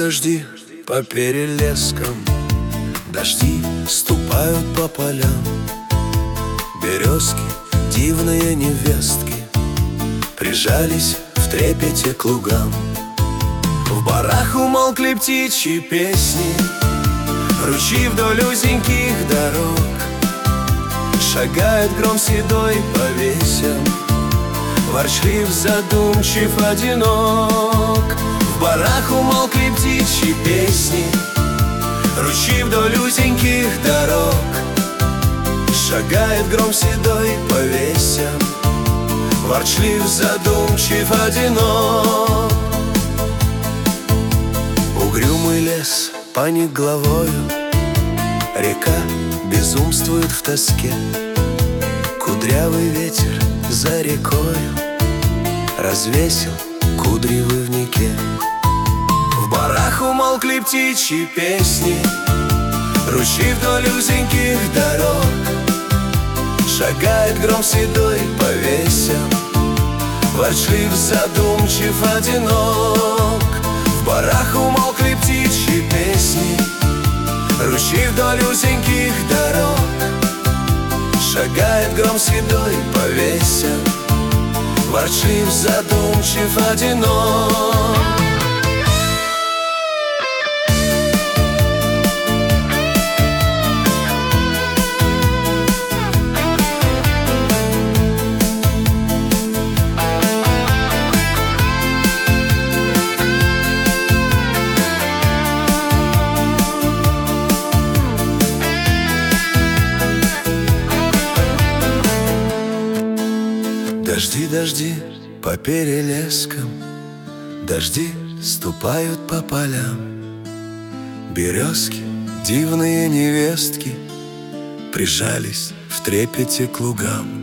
дожди по перелескам, дожди ступают по полям. Березки, дивные невестки, прижались в трепете к лугам. В барах умолкли птичьи песни, ручьи вдоль узеньких дорог. Шагает гром седой по весям, ворчлив, задумчив, одинок. В барах умолкли птичьи песни, ручьи вдоль узеньких дорог. Шагает гром седой по весям, ворчлив, задумчив, одинок. Угрюмый лес поник головою, река безумствует в тоске. Кудрявый ветер за рекою развесил кудри в ивнике. В барах умолкли птичьи песни, ручьи вдоль узеньких дорог. Шагает гром седой по весям, ворчлив, задумчив, одинок. В барах умолкли птичьи песни, ручьи вдоль узеньких дорог. Шагает гром седой по весям, ворчлив, задумчив, одинок. Дожди, дожди по перелескам, дожди ступают по полям. Березки, дивные невестки, прижались в трепете к лугам.